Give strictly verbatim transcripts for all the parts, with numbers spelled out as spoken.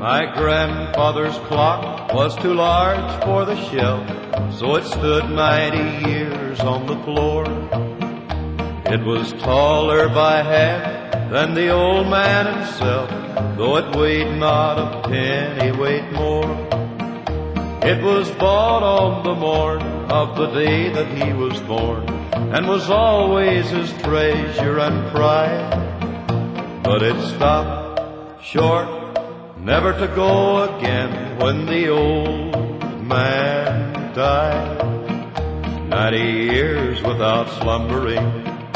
My grandfather's clock was too large for the shelf, so it stood ninety years on the floor. It was taller by half than the old man himself, though it weighed not a pennyweight more. It was bought on the morn of the day that he was born, and was always his treasure and pride. But it stopped short, never to go again, when the old man died. Ninety years without slumbering,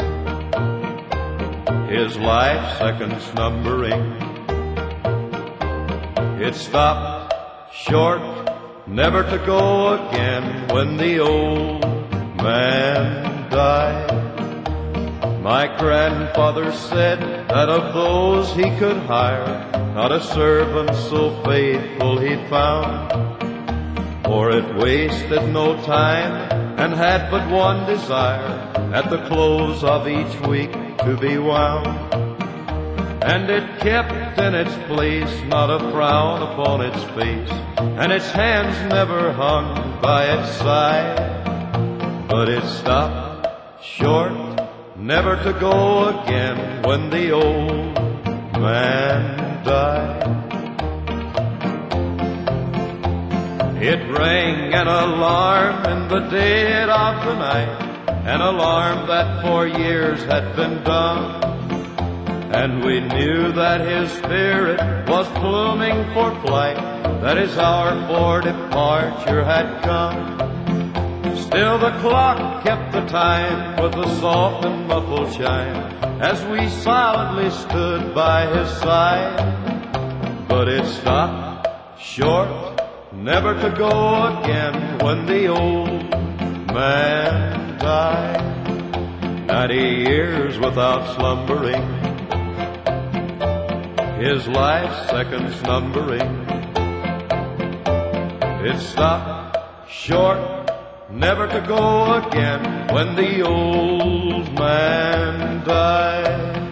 his life seconds numbering. It stopped short, never to go again, when the old man died. My grandfather said that of those he could hire, not a servant so faithful he found. For it wasted no time and had but one desire, at the close of each week to be wound. And it kept in its place, not a frown upon its face, and its hands never hung by its side. But it stopped short, never to go again, when the old man died. It rang an alarm in the dead of the night, an alarm that for years had been dumb. And we knew that his spirit was pluming for flight, that his hour for departure had come. Still the clock kept the time with a soft and muffled chime, as we silently stood by his side. But it stopped short, never to go again, when the old man died. Ninety years without slumbering, his life seconds numbering. It stopped short, never to go again, when the old man died.